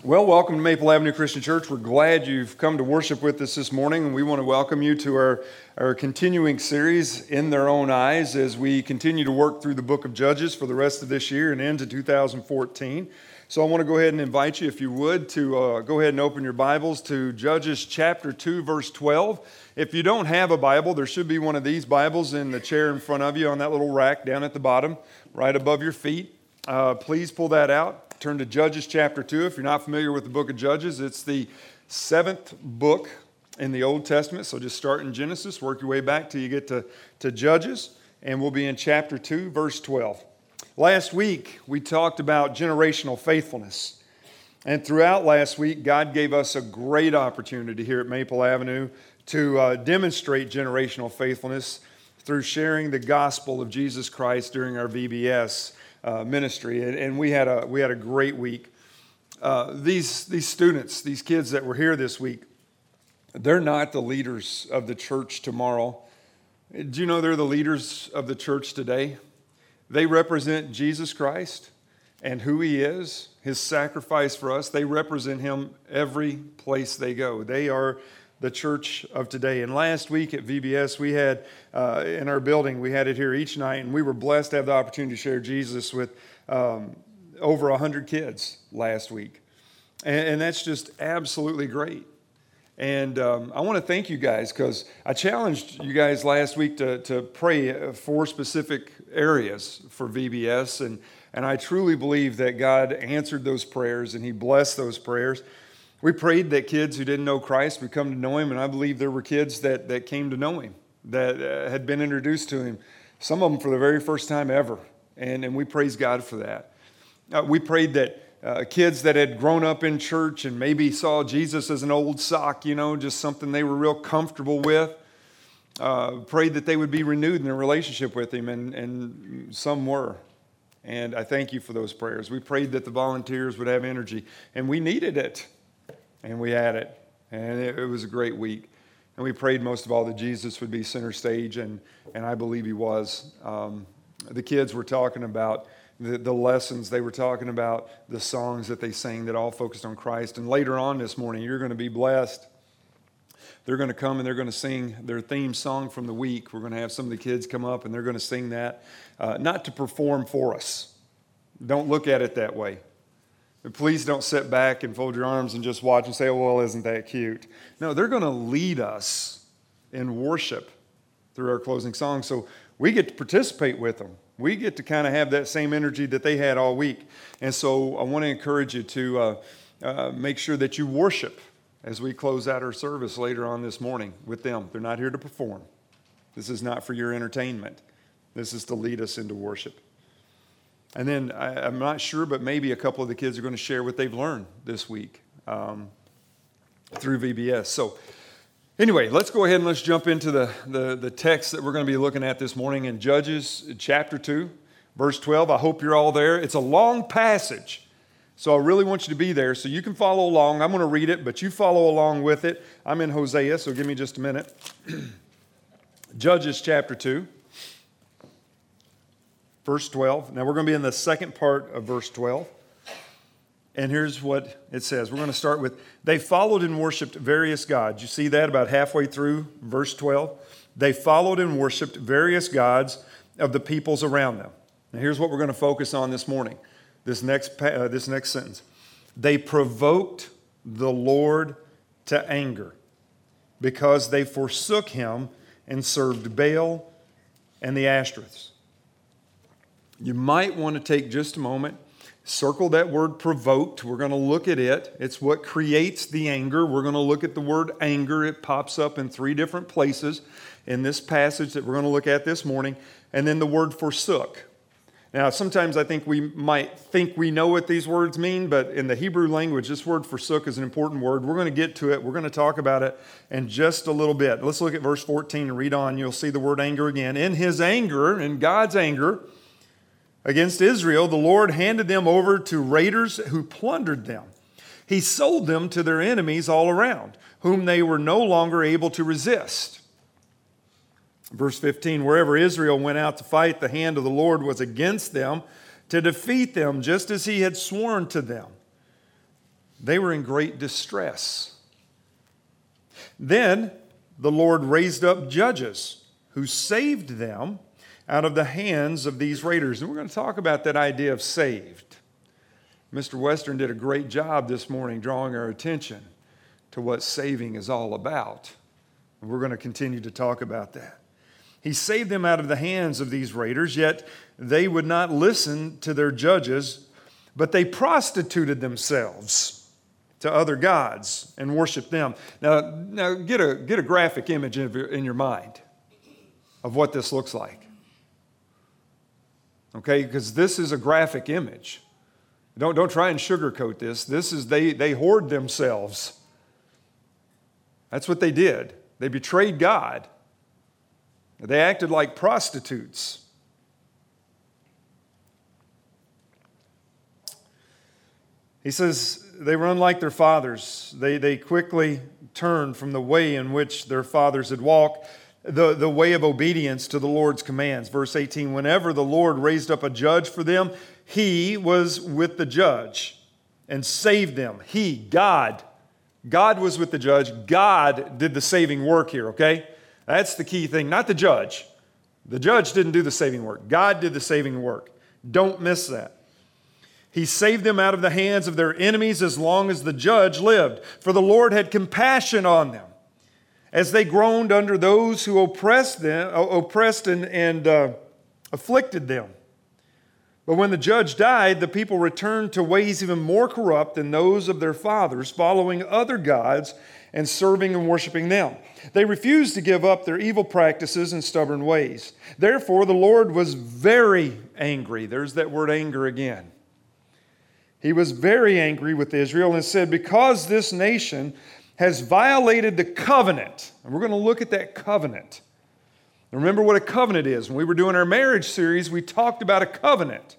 Well, welcome to Maple Avenue Christian Church. We're glad you've come to worship with us this morning, and we want to welcome you to our continuing series, In Their Own Eyes, as we continue to work through the book of Judges for the rest of this year and into 2014. So I want to go ahead and invite you, if you would, to go ahead and open your Bibles to Judges chapter 2, verse 12. If you don't have a Bible, there should be one of these Bibles in the chair in front of you on that little rack down at the bottom, right above your feet. Please pull that out. Turn to Judges chapter 2. If you're not familiar with the book of Judges, it's the seventh book in the Old Testament. So just start in Genesis, work your way back till you get to Judges, and we'll be in chapter 2, verse 12. Last week, we talked about generational faithfulness. And throughout last week, God gave us a great opportunity here at Maple Avenue to demonstrate generational faithfulness through sharing the gospel of Jesus Christ during our VBS ministry, and we had a great week. These students, these kids that were here this week, they're not the leaders of the church tomorrow. Do you know they're the leaders of the church today? They represent Jesus Christ and who He is, His sacrifice for us. They represent Him every place they go. They are the church of today. And last week at VBS, we had, in our building, we had it here each night, and we were blessed to have the opportunity to share Jesus with over 100 kids last week. And that's just absolutely great. And I want to thank you guys, because I challenged you guys last week to pray for specific areas for VBS, and I truly believe that God answered those prayers and He blessed those prayers. We prayed that kids who didn't know Christ would come to know Him, and I believe there were kids that came to know Him, that had been introduced to Him, some of them for the very first time ever, and we praise God for that. We prayed that kids that had grown up in church and maybe saw Jesus as an old sock, just something they were real comfortable with, prayed that they would be renewed in their relationship with Him, and some were. And I thank you for those prayers. We prayed that the volunteers would have energy, and we needed it. And we had it, and it was a great week. And we prayed most of all that Jesus would be center stage, and I believe He was. The kids were talking about the lessons. They were talking about the songs that they sang that all focused on Christ. And later on this morning, you're going to be blessed. They're going to come and they're going to sing their theme song from the week. We're going to have some of the kids come up, and they're going to sing that, not to perform for us. Don't look at it that way. Please don't sit back and fold your arms and just watch and say, oh, well, isn't that cute? No, they're going to lead us in worship through our closing song. So we get to participate with them. We get to kind of have that same energy that they had all week. And so I want to encourage you to make sure that you worship as we close out our service later on this morning with them. They're not here to perform. This is not for your entertainment. This is to lead us into worship. And then I'm not sure, but maybe a couple of the kids are going to share what they've learned this week through VBS. So anyway, let's go ahead and let's jump into the text that we're going to be looking at this morning in Judges chapter 2, verse 12. I hope you're all there. It's a long passage, so I really want you to be there so you can follow along. I'm going to read it, but you follow along with it. I'm in Hosea, so give me just a minute. Judges chapter 2. Verse 12. Now we're going to be in the second part of verse 12. And here's what it says. We're going to start with, they followed and worshiped various gods. You see that about halfway through verse 12? They followed and worshiped various gods of the peoples around them. Now here's what we're going to focus on this morning. This next sentence. They provoked the Lord to anger because they forsook Him and served Baal and the Ashtoreths. You might want to take just a moment, circle that word provoked. We're going to look at it. It's what creates the anger. We're going to look at the word anger. It pops up in 3 different places in this passage that we're going to look at this morning. And then the word forsook. Now, sometimes I think we might think we know what these words mean, but in the Hebrew language, this word forsook is an important word. We're going to get to it. We're going to talk about it in just a little bit. Let's look at verse 14 and read on. You'll see the word anger again. In His anger, in God's anger, against Israel, the Lord handed them over to raiders who plundered them. He sold them to their enemies all around, whom they were no longer able to resist. Verse 15, wherever Israel went out to fight, the hand of the Lord was against them to defeat them, just as He had sworn to them. They were in great distress. Then the Lord raised up judges who saved them out of the hands of these raiders. And we're going to talk about that idea of saved. Mr. Western did a great job this morning drawing our attention to what saving is all about. And we're going to continue to talk about that. He saved them out of the hands of these raiders, yet they would not listen to their judges, but they prostituted themselves to other gods and worshiped them. Now get a graphic image in your mind of what this looks like. Okay, because this is a graphic image. Don't try and sugarcoat this. This is they hoard themselves. That's what they did. They betrayed God. They acted like prostitutes. He says they were unlike their fathers. They quickly turned from the way in which their fathers had walked, the way of obedience to the Lord's commands. Verse 18, whenever the Lord raised up a judge for them, he was with the judge and saved them. God was with the judge. God did the saving work here, okay? That's the key thing, not the judge. The judge didn't do the saving work. God did the saving work. Don't miss that. He saved them out of the hands of their enemies as long as the judge lived. For the Lord had compassion on them as they groaned under those who oppressed and afflicted them. But when the judge died, the people returned to ways even more corrupt than those of their fathers, following other gods and serving and worshiping them. They refused to give up their evil practices and stubborn ways. Therefore, the Lord was very angry. There's that word anger again. He was very angry with Israel and said, because this nation has violated the covenant, and we're going to look at that covenant. Remember what a covenant is. When we were doing our marriage series, we talked about a covenant.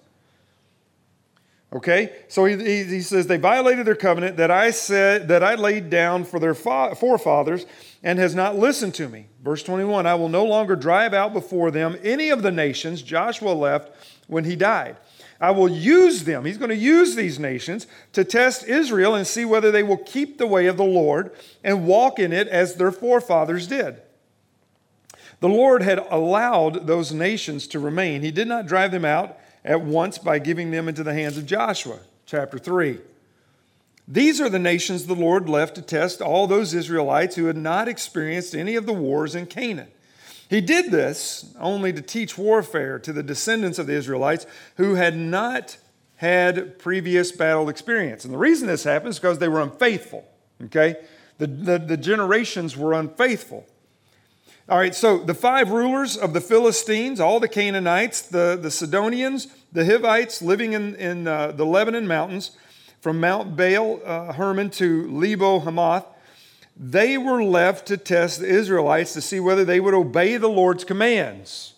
Okay? So he says, they violated their covenant that I laid down for their forefathers and has not listened to me. Verse 21, I will no longer drive out before them any of the nations Joshua left when he died. I will use them. He's going to use these nations to test Israel and see whether they will keep the way of the Lord and walk in it as their forefathers did. The Lord had allowed those nations to remain. He did not drive them out at once by giving them into the hands of Joshua. Chapter 3. These are the nations the Lord left to test all those Israelites who had not experienced any of the wars in Canaan. He did this only to teach warfare to the descendants of the Israelites who had not had previous battle experience. And the reason this happened is because they were unfaithful. Okay? The generations were unfaithful. All right, so the 5 rulers of the Philistines, all the Canaanites, the Sidonians, the Hivites living in the Lebanon mountains, from Mount Baal Hermon to Lebo Hamath, they were left to test the Israelites to see whether they would obey the Lord's commands,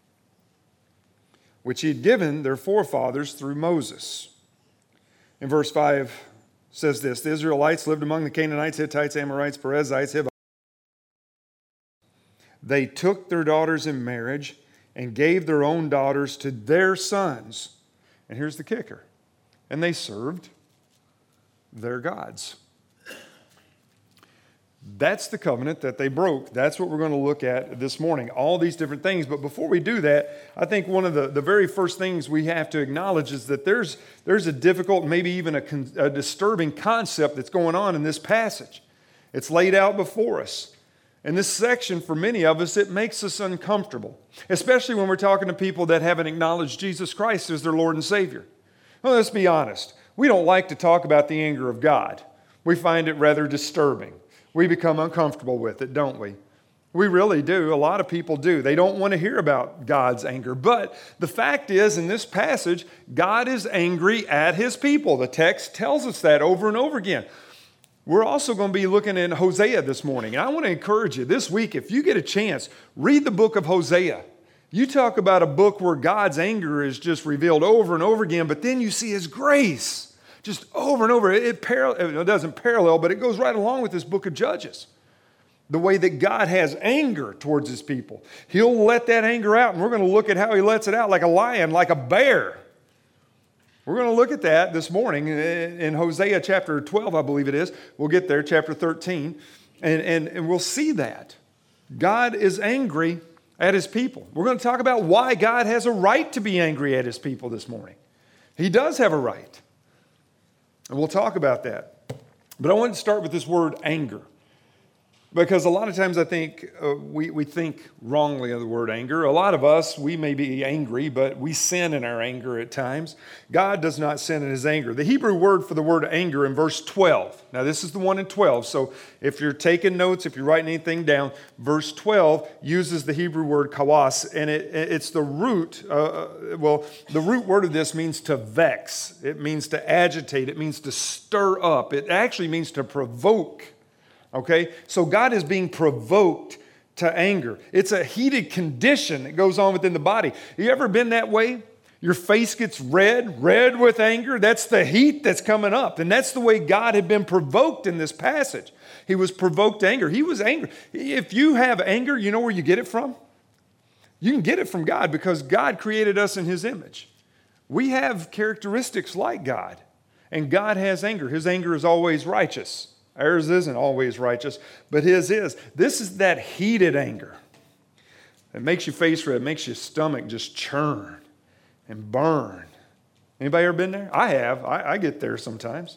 which he had given their forefathers through Moses. In verse 5 says this, the Israelites lived among the Canaanites, Hittites, Amorites, Perizzites, Hivites. They took their daughters in marriage and gave their own daughters to their sons. And here's the kicker. And they served their gods. That's the covenant that they broke. That's what we're going to look at this morning. All these different things. But before we do that, I think one of the very first things we have to acknowledge is that there's a difficult, maybe even a disturbing concept that's going on in this passage. It's laid out before us. In this section, for many of us, it makes us uncomfortable, especially when we're talking to people that haven't acknowledged Jesus Christ as their Lord and Savior. Well, let's be honest. We don't like to talk about the anger of God. We find it rather disturbing. We become uncomfortable with it, don't we? We really do. A lot of people do. They don't want to hear about God's anger. But the fact is, in this passage, God is angry at his people. The text tells us that over and over again. We're also going to be looking in Hosea this morning. And I want to encourage you this week, if you get a chance, read the book of Hosea. You talk about a book where God's anger is just revealed over and over again, but then you see his grace just over and over. It doesn't parallel, but it goes right along with this book of Judges. The way that God has anger towards his people. He'll let that anger out, and we're going to look at how he lets it out like a lion, like a bear. We're going to look at that this morning in Hosea chapter 12, I believe it is. We'll get there, chapter 13, and we'll see that. God is angry at his people. We're going to talk about why God has a right to be angry at his people this morning. He does have a right. And we'll talk about that. But I want to start with this word anger. Because a lot of times I think we think wrongly of the word anger. A lot of us, we may be angry, but we sin in our anger at times. God does not sin in his anger. The Hebrew word for the word anger in verse 12. Now this is the one in 12. So if you're taking notes, if you're writing anything down, verse 12 uses the Hebrew word kawas. And it's the root, the root word of this means to vex. It means to agitate. It means to stir up. It actually means to provoke. Okay, so God is being provoked to anger. It's a heated condition that goes on within the body. You ever been that way? Your face gets red with anger. That's the heat that's coming up. And that's the way God had been provoked in this passage. He was provoked to anger. He was angry. If you have anger, you know where you get it from? You can get it from God because God created us in his image. We have characteristics like God. And God has anger. His anger is always righteous. Ours isn't always righteous, but his is. This is that heated anger. It makes your face red, it makes your stomach just churn and burn. Anybody ever been there? I have. I get there sometimes.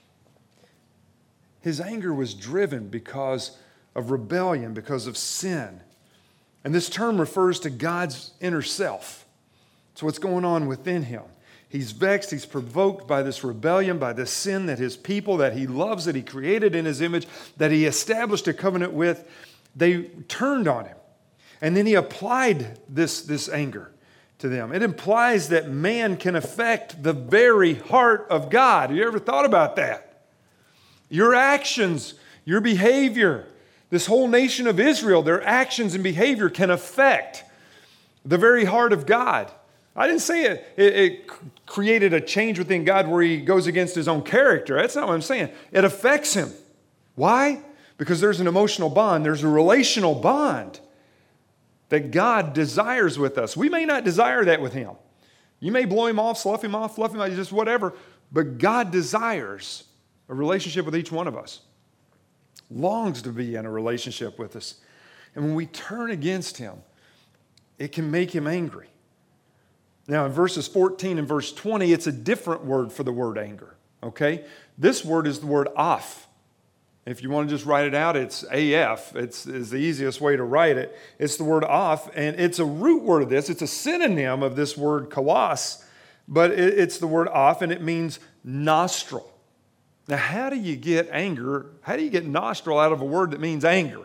His anger was driven because of rebellion, because of sin. And this term refers to God's inner self. It's what's going on within him. He's vexed, he's provoked by this rebellion, by this sin that his people, that he loves, that he created in his image, that he established a covenant with, they turned on him. And then he applied this anger to them. It implies that man can affect the very heart of God. Have you ever thought about that? Your actions, your behavior, this whole nation of Israel, their actions and behavior can affect the very heart of God. I didn't say it created a change within God where he goes against his own character. That's not what I'm saying. It affects him. Why? Because there's an emotional bond. There's a relational bond that God desires with us. We may not desire that with him. You may blow him off, fluff him off, just whatever. But God desires a relationship with each one of us. Longs to be in a relationship with us. And when we turn against him, it can make him angry. Now, in verses 14 and verse 20, it's a different word for the word anger, okay? This word is the word af. If you want to just write it out, it's AF. It's the easiest way to write it. It's the word af, and it's a root word of this. It's a synonym of this word kawas, but it's the word af, and it means nostril. Now, how do you get anger? How do you get nostril out of a word that means anger?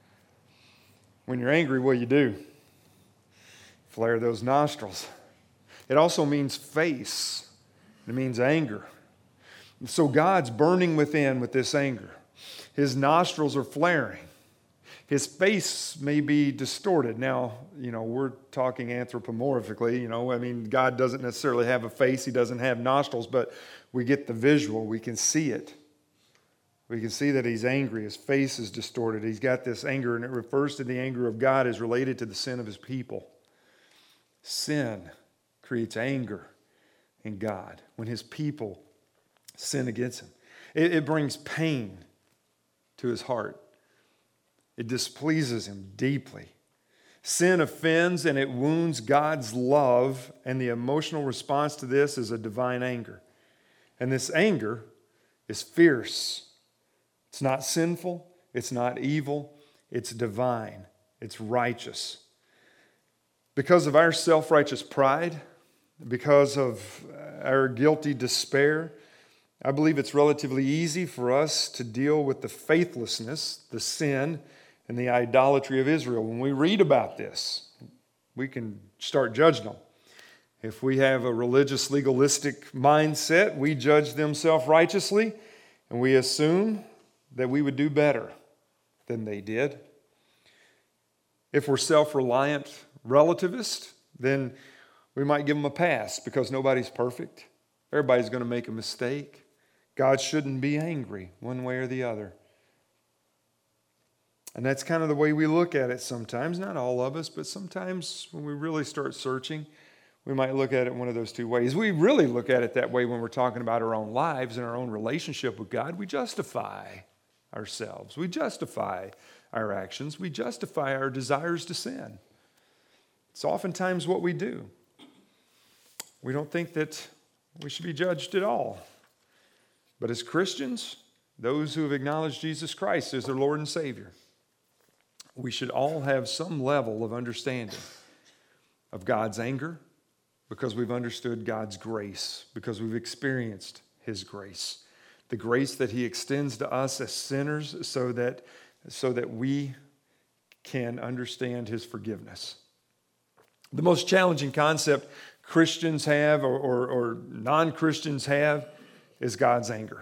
When you're angry, what do you do? Flare those nostrils. It also means face. It means anger. And so God's burning within with this anger. His nostrils are flaring. His face may be distorted. Now, we're talking anthropomorphically. God doesn't necessarily have a face. He doesn't have nostrils, but we get the visual. We can see it. We can see that he's angry. His face is distorted. He's got this anger, and it refers to the anger of God as related to the sin of his people. Sin creates anger in God when his people sin against him. It brings pain to his heart. It displeases him deeply. Sin offends and it wounds God's love, and the emotional response to this is a divine anger. And this anger is fierce. It's not sinful. It's not evil. It's divine. It's righteous. Because of our self-righteous pride, because of our guilty despair, I believe it's relatively easy for us to deal with the faithlessness, the sin, and the idolatry of Israel. When we read about this, we can start judging them. If we have a religious, legalistic mindset, we judge them self-righteously, and we assume that we would do better than they did. If we're self-reliant relativist, then we might give them a pass because nobody's perfect. Everybody's going to make a mistake. God shouldn't be angry one way or the other. And that's kind of the way we look at it sometimes. Not all of us, but sometimes when we really start searching, We might look at it one of those two ways. We really look at it that way when we're talking about our own lives and our own relationship with God. We justify ourselves. We justify our actions. We justify our desires to sin. It's oftentimes what we do. We don't think that we should be judged at all. But as Christians, those who have acknowledged Jesus Christ as their Lord and Savior, we should all have some level of understanding of God's anger, because we've understood God's grace, because we've experienced His grace. The grace that He extends to us as sinners so that we can understand His forgiveness. The most challenging concept Christians have or non-Christians have is God's anger.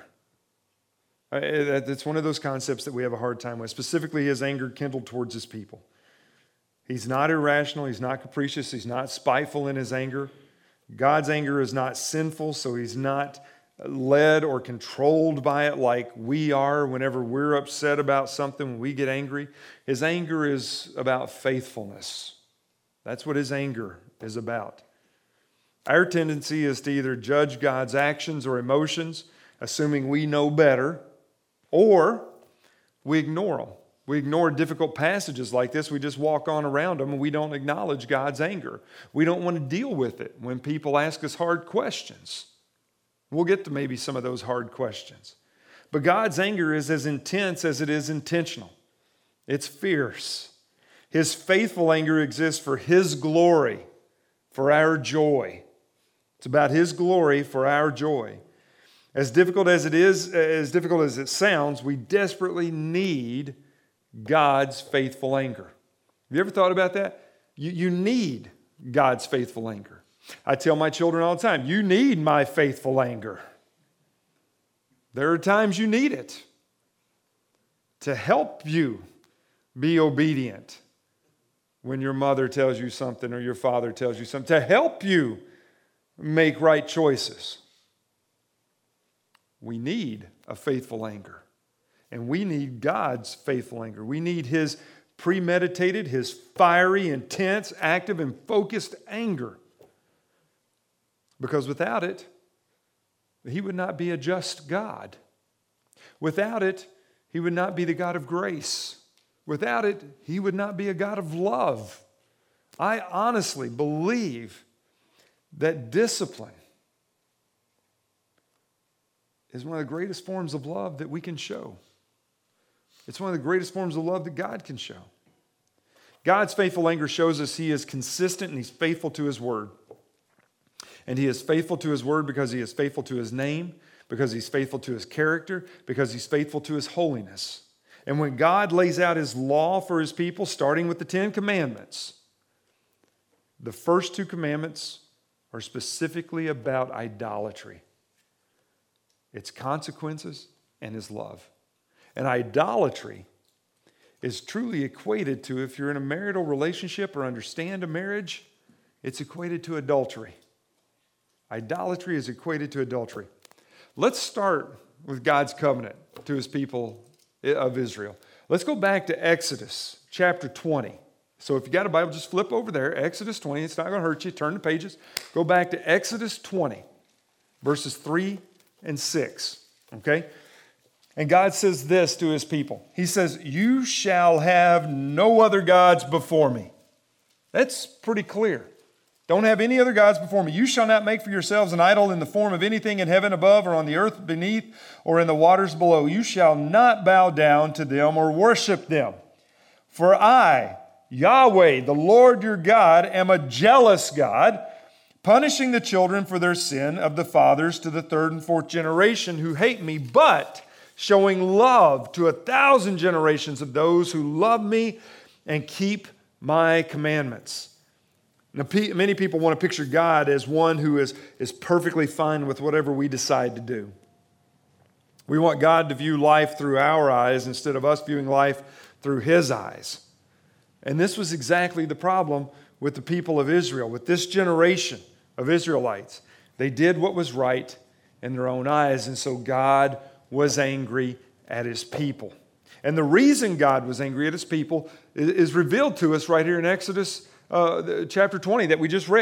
It's one of those concepts that we have a hard time with, specifically His anger kindled towards His people. He's not irrational. He's not capricious. He's not spiteful in His anger. God's anger is not sinful, so He's not led or controlled by it like we are whenever we're upset about something, when we get angry. His anger is about faithfulness. That's what His anger is about. Our tendency is to either judge God's actions or emotions, assuming we know better, or we ignore them. We ignore difficult passages like this. We just walk on around them and we don't acknowledge God's anger. We don't want to deal with it when people ask us hard questions. We'll get to maybe some of those hard questions. But God's anger is as intense as it is intentional. It's fierce. His faithful anger exists for His glory, for our joy. It's about His glory for our joy. As difficult as it sounds, we desperately need God's faithful anger. Have you ever thought about that? You need God's faithful anger. I tell my children all the time, you need my faithful anger. There are times you need it to help you be obedient when your mother tells you something or your father tells you something, to help you make right choices. We need a faithful anger. And we need God's faithful anger. We need His premeditated, His fiery, intense, active, and focused anger. Because without it, He would not be a just God. Without it, He would not be the God of grace. Without it, He would not be a God of love. I honestly believe that discipline is one of the greatest forms of love that we can show. It's one of the greatest forms of love that God can show. God's faithful anger shows us He is consistent and He's faithful to His word. And He is faithful to His word because He is faithful to His name, because He's faithful to His character, because He's faithful to His holiness. And when God lays out His law for His people, starting with the 10 Commandments, the first 2 commandments are specifically about idolatry, its consequences, and His love. And idolatry is truly equated to, if you're in a marital relationship or understand a marriage, it's equated to adultery. Idolatry is equated to adultery. Let's start with God's covenant to His people of Israel. Let's go back to Exodus chapter 20. So if you got a Bible, just flip over there, Exodus 20. It's not going to hurt you. Turn the pages. Go back to Exodus 20, verses 3 and 6. Okay? And God says this to His people. He says, "You shall have no other gods before me." That's pretty clear. Don't have any other gods before me. You shall not make for yourselves an idol in the form of anything in heaven above or on the earth beneath or in the waters below. You shall not bow down to them or worship them. For I, Yahweh, the Lord your God, am a jealous God, punishing the children for their sin of the fathers to the 3rd and 4th generation who hate me, but showing love to 1,000 generations of those who love me and keep my commandments. Now, many people want to picture God as one who is perfectly fine with whatever we decide to do. We want God to view life through our eyes instead of us viewing life through His eyes. And this was exactly the problem with the people of Israel, with this generation of Israelites. They did what was right in their own eyes, and so God was angry at His people. And the reason God was angry at His people is revealed to us right here in Exodus chapter 20 that we just read.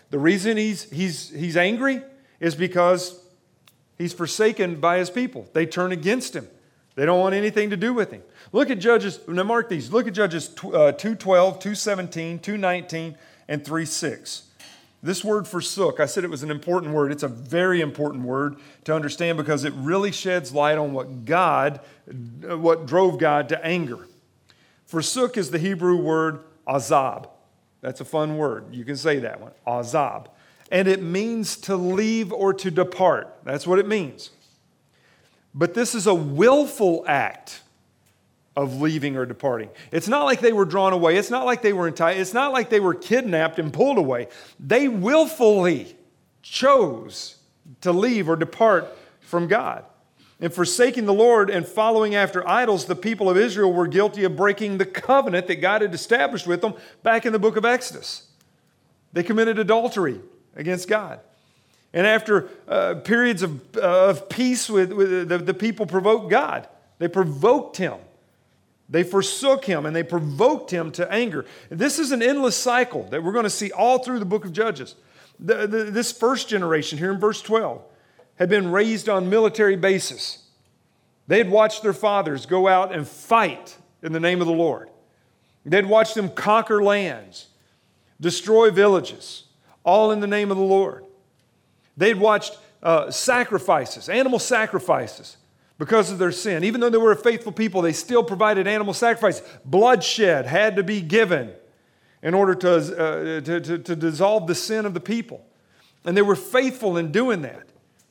The reason he's angry is because he's forsaken by his people. They turn against him. They don't want anything to do with him. Look at Judges, now mark these. Look at Judges 2:12, 2:17, 2:19, and 3:6. This word forsook, I said it was an important word. It's a very important word to understand because it really sheds light on what drove God to anger. Forsook is the Hebrew word azab. That's a fun word. You can say that one, azab. And it means to leave or to depart. That's what it means. But this is a willful act of leaving or departing. It's not like they were drawn away. It's not like they were enticed. It's not like they were kidnapped and pulled away. They willfully chose to leave or depart from God. In forsaking the Lord and following after idols, the people of Israel were guilty of breaking the covenant that God had established with them back in the book of Exodus. They committed adultery against God. And after periods of peace with the people provoked God. They provoked him. They forsook him and they provoked him to anger. This is an endless cycle that we're going to see all through the book of Judges. This first generation here in verse 12 had been raised on military basis. They had watched their fathers go out and fight in the name of the Lord. They'd watched them conquer lands, destroy villages, all in the name of the Lord. They'd watched sacrifices, animal sacrifices, because of their sin. Even though they were a faithful people, they still provided animal sacrifice. Bloodshed had to be given in order to dissolve the sin of the people. And they were faithful in doing that.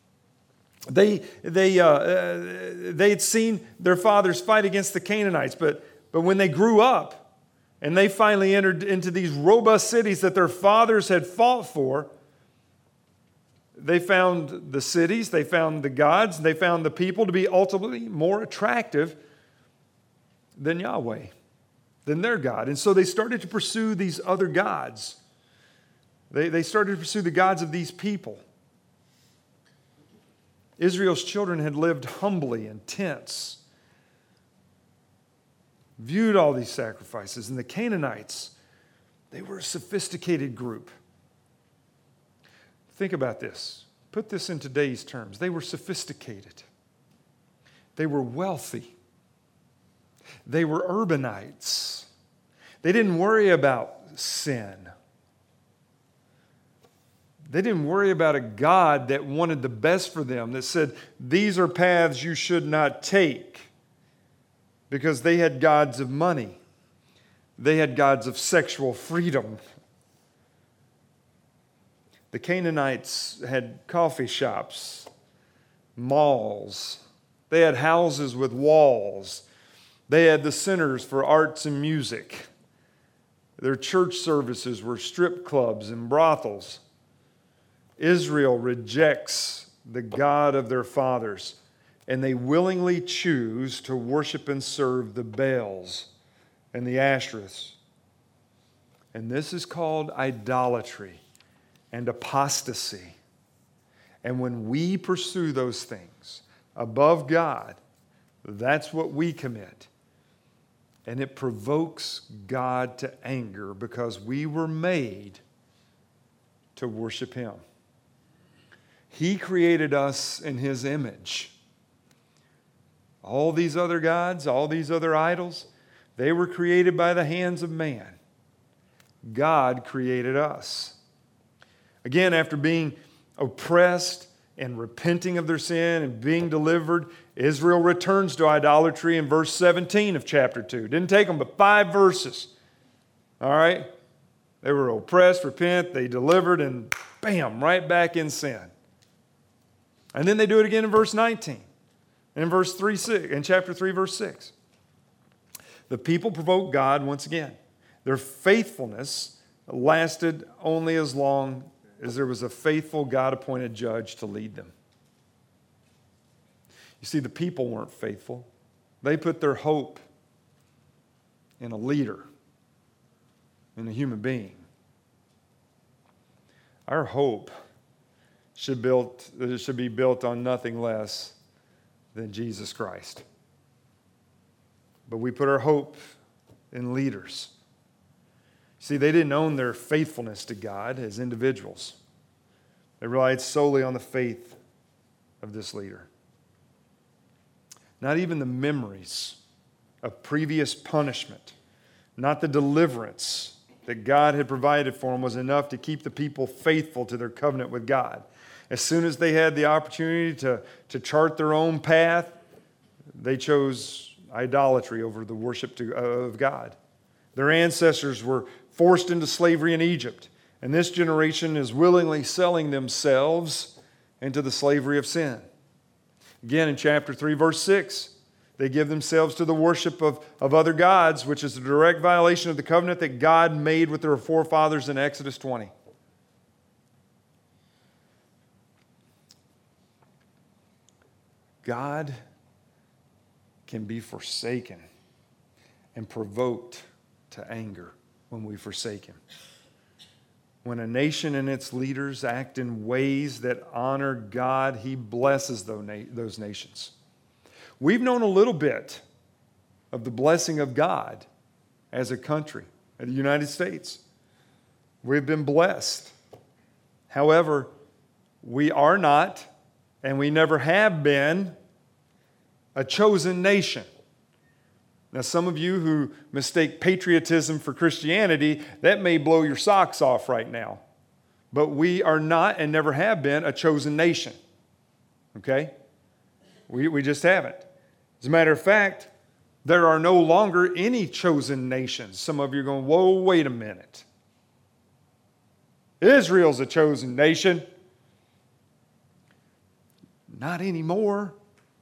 They had seen their fathers fight against the Canaanites, but when they grew up and they finally entered into these robust cities that their fathers had fought for, they found the cities, they found the gods, they found the people to be ultimately more attractive than Yahweh, than their God. And so they started to pursue these other gods. They started to pursue the gods of these people. Israel's children had lived humbly in tents, viewed all these sacrifices. And the Canaanites, they were a sophisticated group. Think about this. Put this in today's terms. They were sophisticated. They were wealthy. They were urbanites. They didn't worry about sin. They didn't worry about a God that wanted the best for them, that said, these are paths you should not take, because they had gods of money. They had gods of sexual freedom. The Canaanites had coffee shops, malls. They had houses with walls. They had the centers for arts and music. Their church services were strip clubs and brothels. Israel rejects the God of their fathers, and they willingly choose to worship and serve the Baals and the Ashtoreths. And this is called idolatry and apostasy. And when we pursue those things above God, that's what we commit. And it provokes God to anger because we were made to worship Him. He created us in His image. All these other gods, all these other idols, they were created by the hands of man. God created us. Again, after being oppressed and repenting of their sin and being delivered, Israel returns to idolatry in verse 17 of chapter 2. Didn't take them but 5 verses. All right? They were oppressed, repent, they delivered, and bam, right back in sin. And then they do it again in verse 19. And in verse 3, 6, in chapter 3, verse 6. The people provoked God once again. Their faithfulness lasted only as long as there was a faithful God-appointed judge to lead them. You see, the people weren't faithful. They put their hope in a leader, in a human being. Our hope should be built on nothing less than Jesus Christ. But we put our hope in leaders. See, they didn't own their faithfulness to God as individuals. They relied solely on the faith of this leader. Not even the memories of previous punishment, not the deliverance that God had provided for them was enough to keep the people faithful to their covenant with God. As soon as they had the opportunity to chart their own path, they chose idolatry over the worship of God. Their ancestors were forced into slavery in Egypt, and this generation is willingly selling themselves into the slavery of sin. Again, in chapter 3, verse 6, they give themselves to the worship of other gods, which is a direct violation of the covenant that God made with their forefathers in Exodus 20. God can be forsaken and provoked to anger when we forsake Him. When a nation and its leaders act in ways that honor God, He blesses those nations. We've known a little bit of the blessing of God as a country, in the United States. We've been blessed. However, we are not, and we never have been, a chosen nation. Now, some of you who mistake patriotism for Christianity, that may blow your socks off right now. But we are not and never have been a chosen nation. Okay? We just haven't. As a matter of fact, there are no longer any chosen nations. Some of you are going, whoa, wait a minute. Israel's a chosen nation. Not anymore.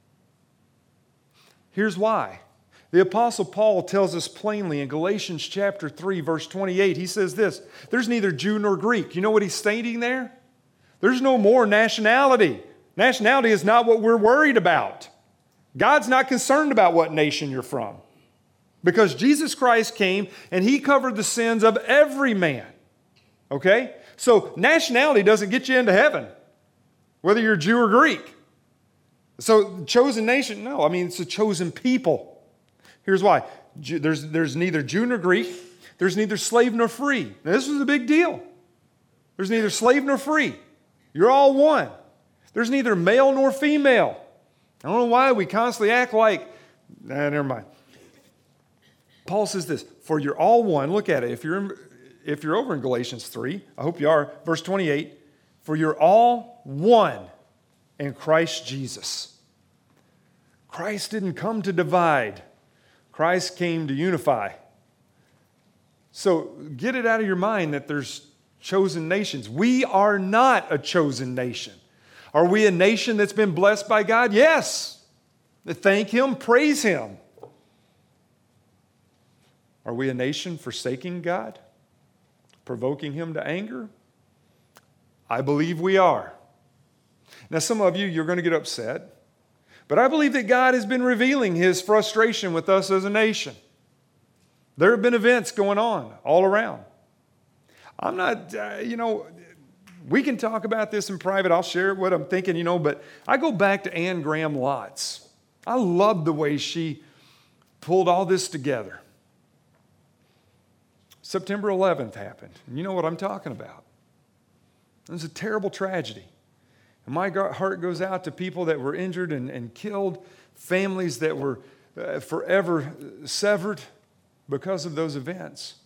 Here's why. The Apostle Paul tells us plainly in Galatians chapter 3, verse 28, he says this, there's neither Jew nor Greek. You know what he's stating there? There's no more nationality. Nationality is not what we're worried about. God's not concerned about what nation you're from. Because Jesus Christ came and He covered the sins of every man. Okay? So nationality doesn't get you into heaven, whether you're Jew or Greek. So chosen nation, no. I mean, it's a chosen people. Here's why. There's neither Jew nor Greek. There's neither slave nor free. Now, this was a big deal. There's neither slave nor free. You're all one. There's neither male nor female. I don't know why we constantly act like, never mind. Paul says this, for you're all one. Look at it. If you're over in Galatians 3, I hope you are, verse 28, for you're all one in Christ Jesus. Christ didn't come to divide. Christ came to unify. So get it out of your mind that there's chosen nations. We are not a chosen nation. Are we a nation that's been blessed by God? Yes. Thank Him, praise Him. Are we a nation forsaking God? Provoking Him to anger? I believe we are. Now, some of you, you're going to get upset, but I believe that God has been revealing His frustration with us as a nation. There have been events going on all around. I'm not, we can talk about this in private. I'll share what I'm thinking, but I go back to Anne Graham Lotz. I love the way she pulled all this together. September 11th happened. And you know what I'm talking about. It was a terrible tragedy. And my heart goes out to people that were injured and killed, families that were forever severed because of those events.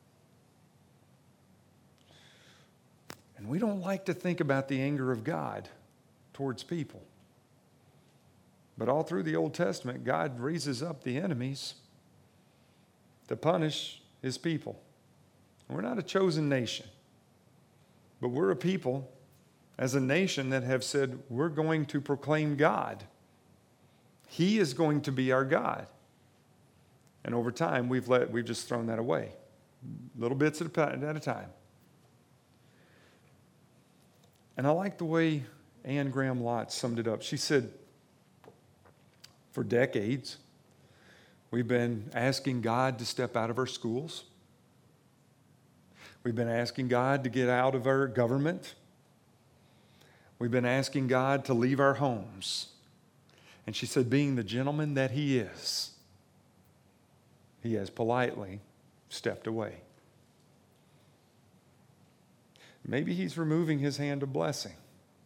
And we don't like to think about the anger of God towards people. But all through the Old Testament, God raises up the enemies to punish His people. We're not a chosen nation, but we're a people as a nation that have said, we're going to proclaim God. He is going to be our God. And over time, we've just thrown that away, little bits at a time. And I like the way Anne Graham Lotz summed it up. She said, for decades, we've been asking God to step out of our schools. We've been asking God to get out of our government. We've been asking God to leave our homes. And she said, being the gentleman that He is, He has politely stepped away. maybe He's removing His hand of blessing.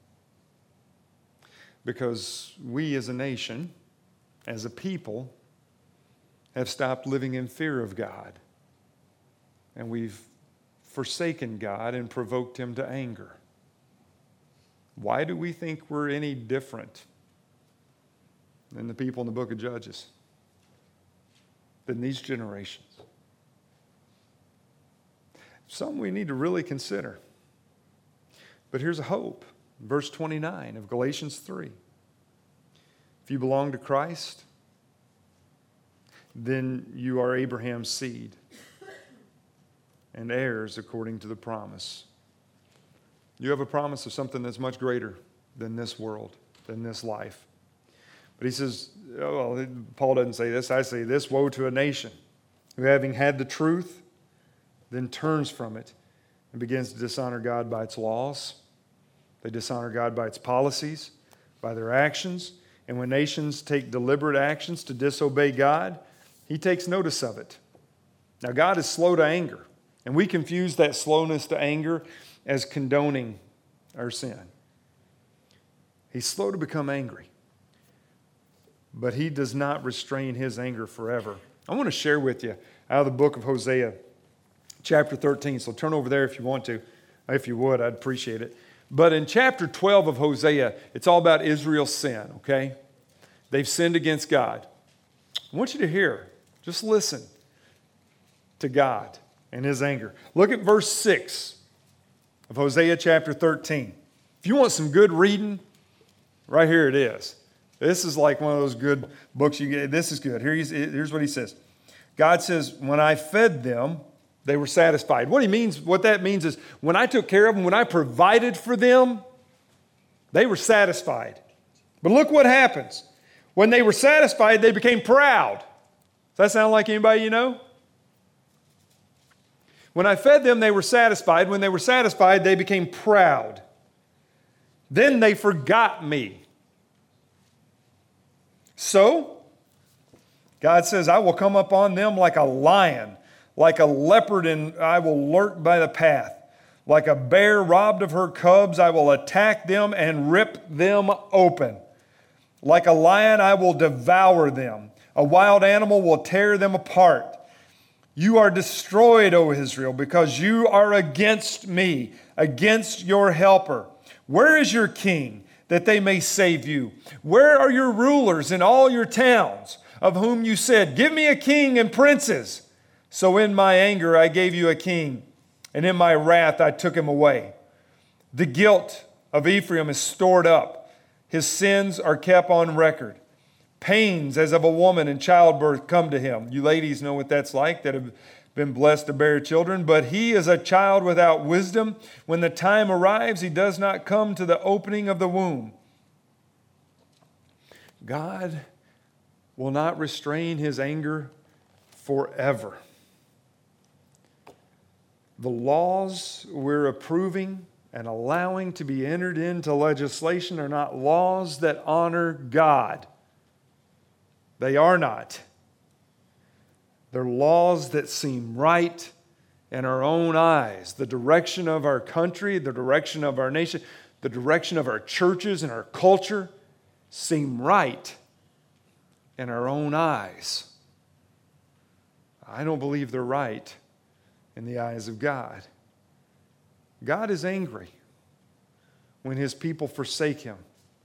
Because we as a nation, as a people, have stopped living in fear of God. And we've forsaken God and provoked Him to anger. Why do we think we're any different than the people in the book of Judges? Than these generations? Something we need to really consider. But here's a hope. Verse 29 of Galatians 3. If you belong to Christ, then you are Abraham's seed and heirs according to the promise. You have a promise of something that's much greater than this world, than this life. But he says, well, Paul doesn't say this, I say this, woe to a nation who, having had the truth, then turns from it and begins to dishonor God by its laws. They dishonor God by its policies, by their actions. And when nations take deliberate actions to disobey God, He takes notice of it. Now, God is slow to anger, and we confuse that slowness to anger as condoning our sin. He's slow to become angry, but He does not restrain His anger forever. I want to share with you out of the book of Hosea, chapter 13. So turn over there if you want to. If you would, I'd appreciate it. But in chapter 12 of Hosea, it's all about Israel's sin, okay? They've sinned against God. I want you to hear, just listen to God and His anger. Look at verse 6 of Hosea chapter 13. If you want some good reading, right here it is. This is like one of those good books you get. This is good. Here's what He says. God says, when I fed them, they were satisfied. What that means is when I took care of them, when I provided for them, they were satisfied. But look what happens. When they were satisfied, they became proud. Does that sound like anybody you know? When I fed them, they were satisfied. When they were satisfied, they became proud. Then they forgot me. So, God says, I will come upon them like a lion, like a leopard, and I will lurk by the path. Like a bear robbed of her cubs, I will attack them and rip them open. Like a lion, I will devour them. A wild animal will tear them apart. You are destroyed, O Israel, because you are against me, against your helper. Where is your king, that they may save you? Where are your rulers in all your towns, of whom you said, give me a king and princes? So in my anger I gave you a king, and in my wrath I took him away. The guilt of Ephraim is stored up. His sins are kept on record. Pains as of a woman in childbirth come to him. You ladies know what that's like that have been blessed to bear children. But he is a child without wisdom. When the time arrives, he does not come to the opening of the womb. God will not restrain His anger forever. The laws we're approving and allowing to be entered into legislation are not laws that honor God. They are not. They're laws that seem right in our own eyes. The direction of our country, the direction of our nation, the direction of our churches and our culture seem right in our own eyes. I don't believe they're right in the eyes of God. God is angry when His people forsake Him.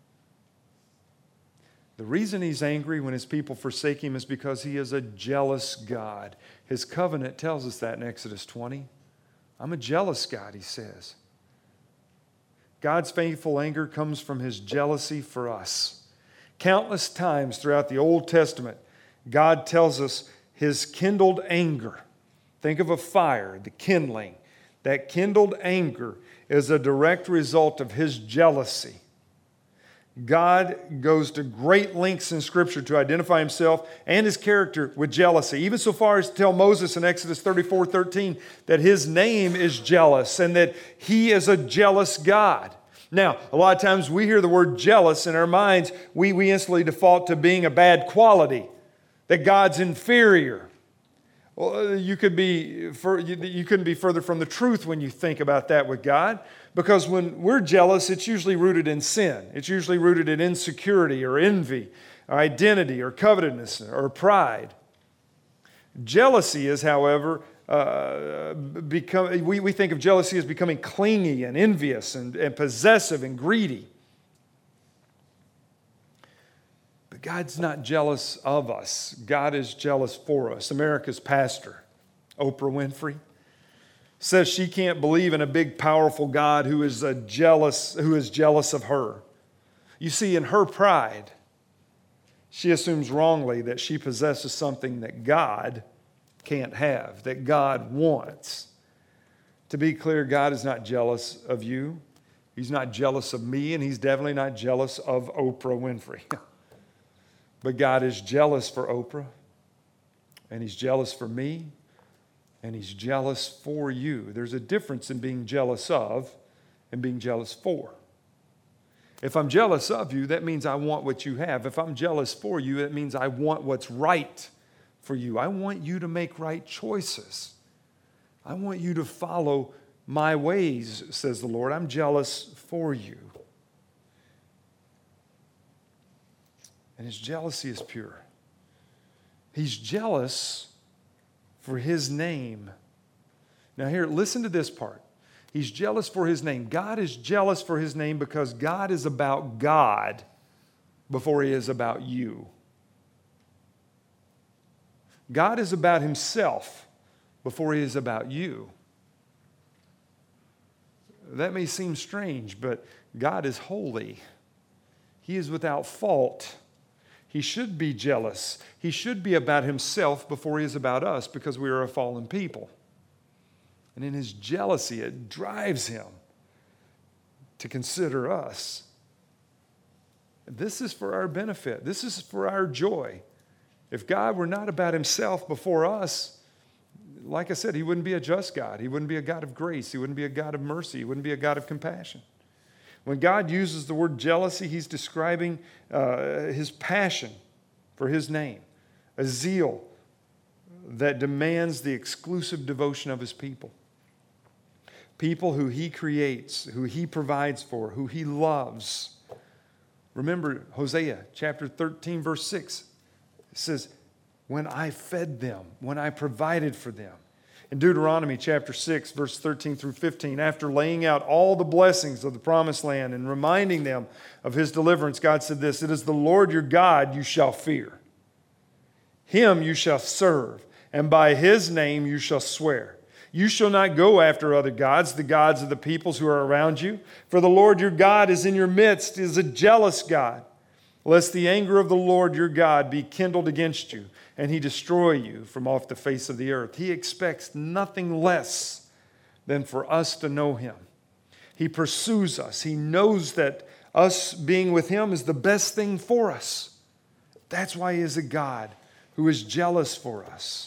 The reason He's angry when His people forsake Him is because He is a jealous God. His covenant tells us that in Exodus 20. I'm a jealous God, He says. God's faithful anger comes from His jealousy for us. Countless times throughout the Old Testament, God tells us His kindled anger. Think of a fire, the kindling. That kindled anger is a direct result of His jealousy. God goes to great lengths in Scripture to identify Himself and His character with jealousy, even so far as to tell Moses in Exodus 34:13 that His name is jealous and that He is a jealous God. Now, a lot of times we hear the word jealous in our minds, we instantly default to being a bad quality, that God's inferior. Well, you couldn't be further from the truth when you think about that with God, because when we're jealous, it's usually rooted in sin. It's usually rooted in insecurity or envy, or identity or covetousness or pride. Jealousy is, however, we think of jealousy as becoming clingy and envious and possessive and greedy. But God's not jealous of us. God is jealous for us. America's pastor, Oprah Winfrey, says she can't believe in a big, powerful God who is jealous of her. You see, in her pride, she assumes wrongly that she possesses something that God can't have, that God wants. To be clear, God is not jealous of you. He's not jealous of me, and He's definitely not jealous of Oprah Winfrey. But God is jealous for Oprah, and He's jealous for me, and He's jealous for you. There's a difference in being jealous of and being jealous for. If I'm jealous of you, that means I want what you have. If I'm jealous for you, that means I want what's right for you. I want you to make right choices. I want you to follow my ways, says the Lord. I'm jealous for you. And His jealousy is pure. He's jealous for His name. Now here, listen to this part. He's jealous for His name. God is jealous for His name because God is about God before He is about you. God is about Himself before He is about you. That may seem strange, but God is holy. He is without fault. He should be jealous. He should be about Himself before He is about us because we are a fallen people. And in His jealousy, it drives Him to consider us. This is for our benefit. This is for our joy. If God were not about Himself before us, like I said, He wouldn't be a just God. He wouldn't be a God of grace. He wouldn't be a God of mercy. He wouldn't be a God of compassion. When God uses the word jealousy, He's describing His passion for His name, a zeal that demands the exclusive devotion of His people. People who He creates, who He provides for, who He loves. Remember Hosea chapter 13, verse 6. It says, when I fed them, when I provided for them. In Deuteronomy chapter 6, verse 13 through 15, after laying out all the blessings of the promised land and reminding them of His deliverance, God said this, it is the Lord your God you shall fear. Him you shall serve, and by His name you shall swear. You shall not go after other gods, the gods of the peoples who are around you. For the Lord your God is in your midst, is a jealous God. Lest the anger of the Lord your God be kindled against you, and He destroy you from off the face of the earth. He expects nothing less than for us to know Him. He pursues us. He knows that us being with Him is the best thing for us. That's why He is a God who is jealous for us.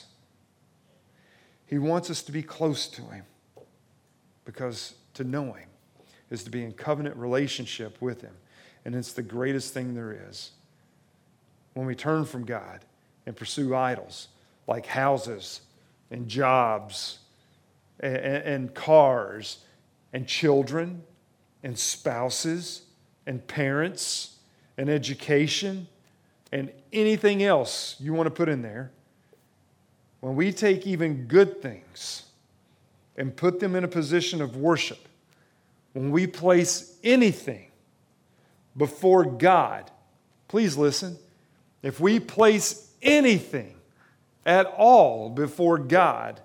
He wants us to be close to Him, because to know Him is to be in covenant relationship with Him. And it's the greatest thing there is. When we turn from God and pursue idols like houses and jobs and cars and children and spouses and parents and education and anything else you want to put in there, when we take even good things and put them in a position of worship, when we place anything before God, please listen, if we place anything at all before God,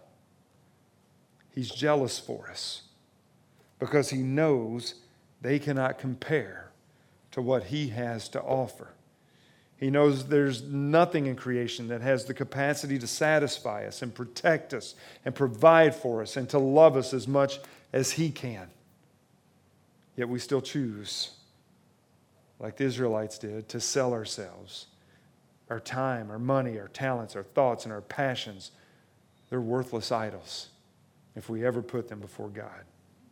He's jealous for us because He knows they cannot compare to what He has to offer. He knows there's nothing in creation that has the capacity to satisfy us and protect us and provide for us and to love us as much as He can. Yet we still choose, like the Israelites did, to sell ourselves, our time, our money, our talents, our thoughts, and our passions. They're worthless idols if we ever put them before God.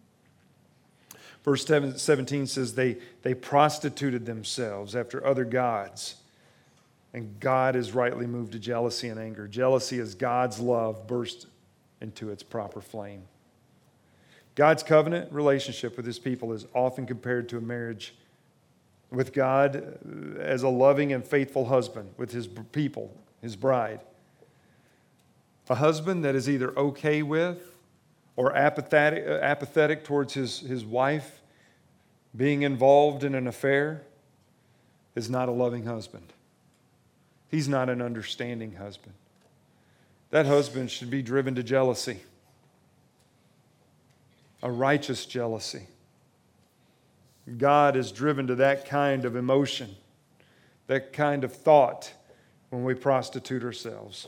Verse 17 says they prostituted themselves after other gods. And God is rightly moved to jealousy and anger. Jealousy is God's love burst into its proper flame. God's covenant relationship with his people is often compared to a marriage with God as a loving and faithful husband with his people, his bride. A husband that is either okay with or apathetic towards his wife being involved in an affair is not a loving husband. He's not an understanding husband. That husband should be driven to jealousy, a righteous jealousy. God is driven to that kind of emotion, that kind of thought when we prostitute ourselves.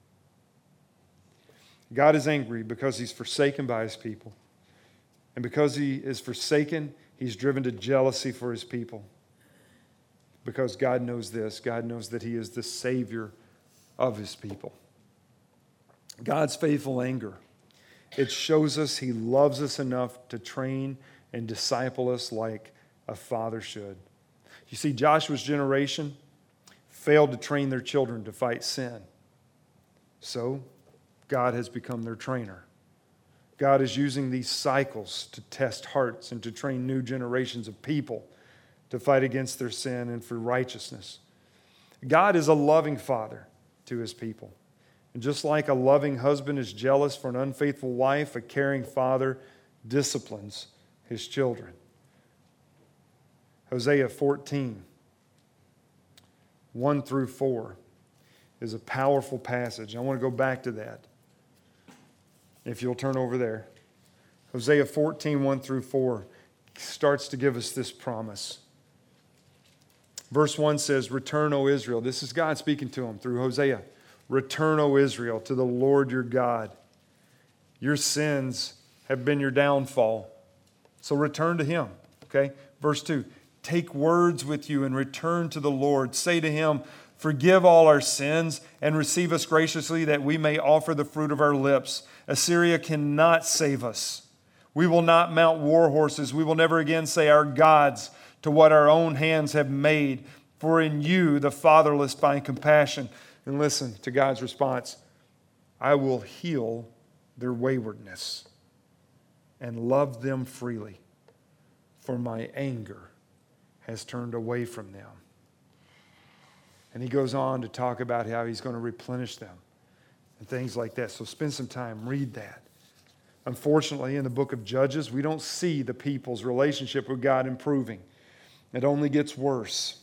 God is angry because he's forsaken by his people. And because he is forsaken, he's driven to jealousy for his people. Because God knows this. God knows that he is the Savior of his people. God's faithful anger, it shows us he loves us enough to train and disciple us like a father should. You see, Joshua's generation failed to train their children to fight sin. So, God has become their trainer. God is using these cycles to test hearts and to train new generations of people to fight against their sin and for righteousness. God is a loving father to his people. And just like a loving husband is jealous for an unfaithful wife, a caring father disciplines his children. Hosea 14, 1 through 4 is a powerful passage. I want to go back to that. If you'll turn over there. Hosea 14, 1 through 4 starts to give us this promise. Verse 1 says, "Return, O Israel." This is God speaking to him through Hosea. "Return, O Israel, to the Lord your God. Your sins have been your downfall. So return to him." Okay? Verse 2, "Take words with you and return to the Lord. Say to him, forgive all our sins and receive us graciously that we may offer the fruit of our lips. Assyria cannot save us. We will not mount war horses. We will never again say our gods to what our own hands have made. For in you the fatherless find compassion." And listen to God's response. "I will heal their waywardness and love them freely, for my anger has turned away from them." And he goes on to talk about how he's going to replenish them and things like that. So spend some time, read that. Unfortunately, in the book of Judges, we don't see the people's relationship with God improving. It only gets worse.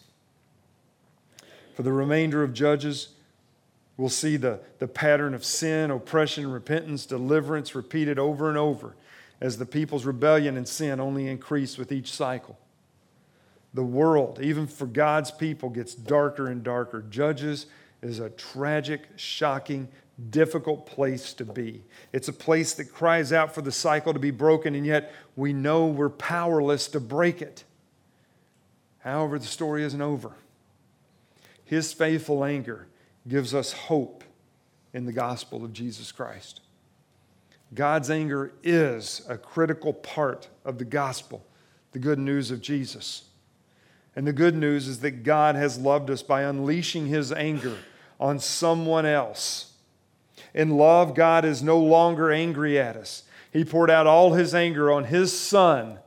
For the remainder of Judges, we'll see the pattern of sin, oppression, repentance, deliverance repeated over and over as the people's rebellion and sin only increase with each cycle. The world, even for God's people, gets darker and darker. Judges is a tragic, shocking, difficult place to be. It's a place that cries out for the cycle to be broken, and yet we know we're powerless to break it. However, the story isn't over. His faithful anger gives us hope in the gospel of Jesus Christ. God's anger is a critical part of the gospel, the good news of Jesus. And the good news is that God has loved us by unleashing his anger on someone else. In love, God is no longer angry at us. He poured out all his anger on his Son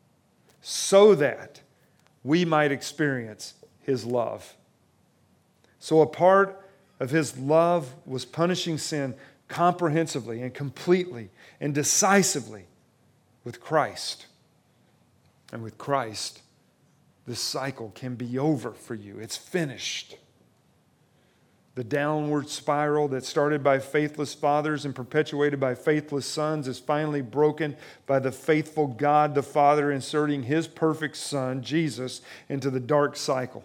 so that we might experience his love. So a part of his love was punishing sin comprehensively and completely and decisively with Christ. And with Christ, this cycle can be over for you. It's finished. The downward spiral that started by faithless fathers and perpetuated by faithless sons is finally broken by the faithful God the Father inserting his perfect Son, Jesus, into the dark cycle.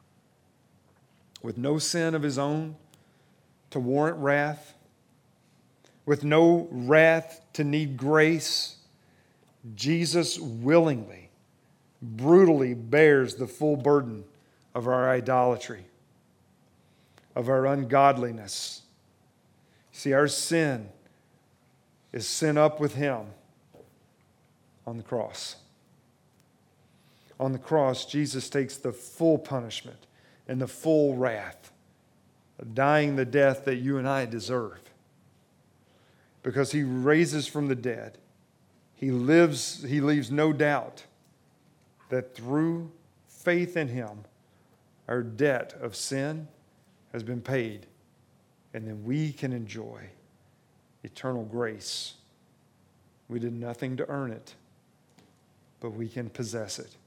With no sin of his own to warrant wrath, with no wrath to need grace, Jesus willingly, brutally bears the full burden of our idolatry, of our ungodliness. See, our sin is sent up with him on the cross. On the cross, Jesus takes the full punishment and the full wrath of dying the death that you and I deserve. Because he raises from the dead. He leaves no doubt that through faith in him, our debt of sin has been paid, and then we can enjoy eternal grace. We did nothing to earn it, but we can possess it.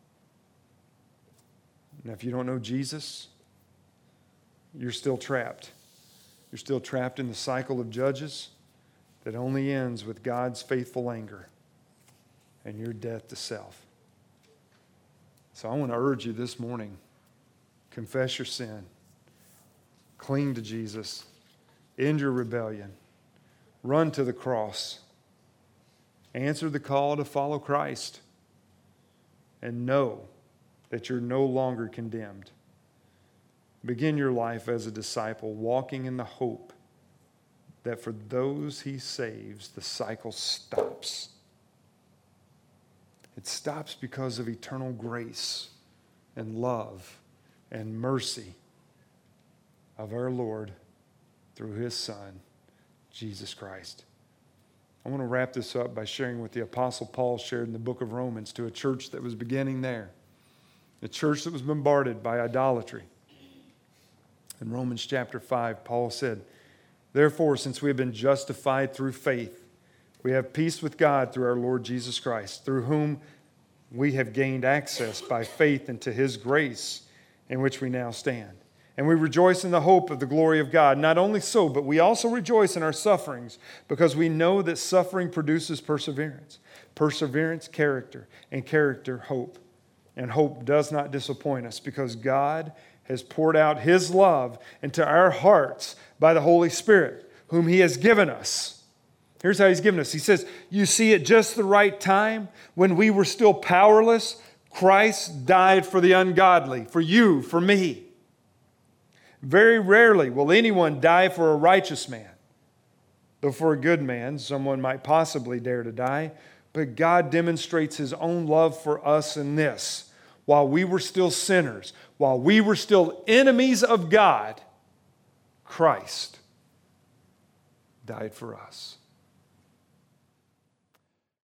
Now, if you don't know Jesus, you're still trapped. You're still trapped in the cycle of judges that only ends with God's faithful anger and your death to self. So I want to urge you this morning, confess your sin, cling to Jesus, end your rebellion, run to the cross, answer the call to follow Christ, and know that you're no longer condemned. Begin your life as a disciple, walking in the hope that for those he saves, the cycle stops. It stops because of eternal grace and love and mercy of our Lord through his Son, Jesus Christ. I want to wrap this up by sharing what the Apostle Paul shared in the book of Romans to a church that was beginning there, a church that was bombarded by idolatry. In Romans chapter 5, Paul said, "Therefore, since we have been justified through faith, we have peace with God through our Lord Jesus Christ, through whom we have gained access by faith into his grace in which we now stand. And we rejoice in the hope of the glory of God. Not only so, but we also rejoice in our sufferings, because we know that suffering produces perseverance. Perseverance, character, and character, hope. And hope does not disappoint us, because God has poured out his love into our hearts by the Holy Spirit, whom he has given us." Here's how he's given us. He says, "You see, at just the right time, when we were still powerless, Christ died for the ungodly, for you, for me. Very rarely will anyone die for a righteous man, though for a good man, someone might possibly dare to die. But God demonstrates his own love for us in this: while we were still sinners, while we were still enemies of God, Christ died for us."